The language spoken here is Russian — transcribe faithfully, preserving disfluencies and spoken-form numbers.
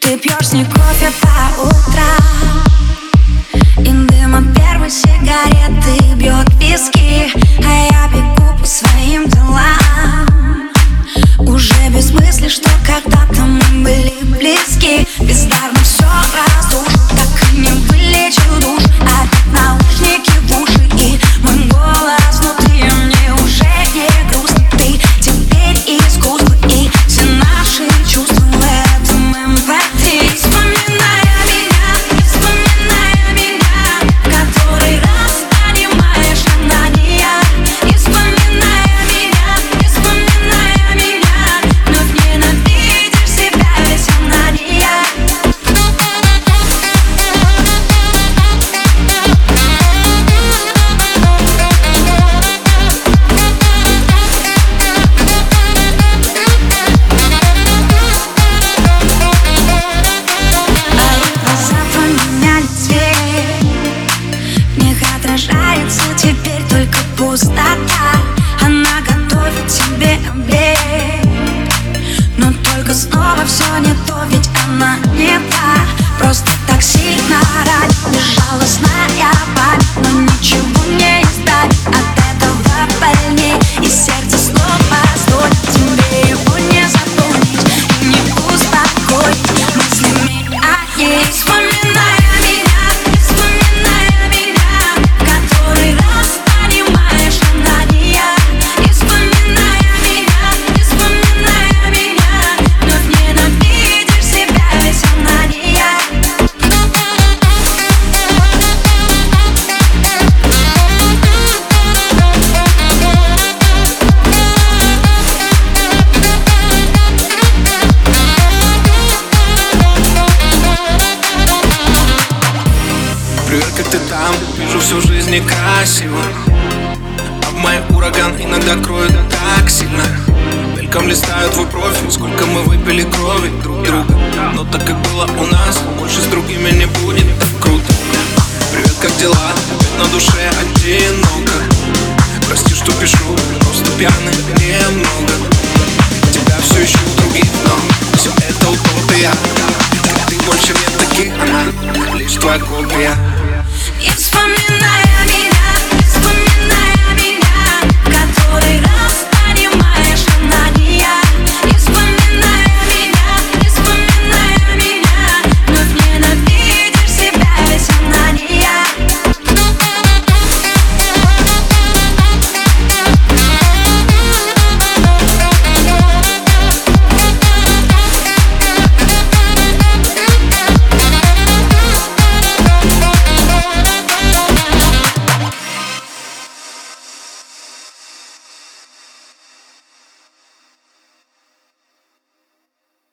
Ты пьешь с ней кофе по утрам, и дым от первой сигареты бьет виски, а я бегу по своим делам, уже без мысли, что когда-то мы были близки. Бездарно все разрушу, так и не вылечил душ. Опять наушники в уши и мой голос внутри. Мне уже не грустно, ты теперь искусство, и все наши чувства в этом эм пэ три. Вспоминая меня, вспоминая меня, который раз понимаешь, она не я. И вспоминая меня, и вспоминая меня, вновь ненавидишь себя, ведь она не я. Отражается теперь только пустота. Она готовит тебе обед, но только снова все не то, ведь она не та. Просто так сильно ранит безжалостная память, но ничего не избавит от этого больней. И сердце снова стонет, тебе его не запомнить и не успокоить мыслями о ней. Вспоминая меня, вспоминая меня, который раз понимаешь, она не я. И вспоминая меня, и вспоминая меня, вновь ненавидишь себя, ведь она не я. Привет, как ты там? Вижу всю жизнь некрасиво, а в мой ураган иногда кроет так сильно. Мельком листаю твой профиль, сколько мы выпили крови друг друга. Но так как было у нас, больше с другими не будет так круто. Привет, как дела? Опять на душе одиноко. Прости, что пишу, просто пьяный немного. Тебя все ищу в других, но все это утопия. Как ты больше нет таких, она лишь твоя копия.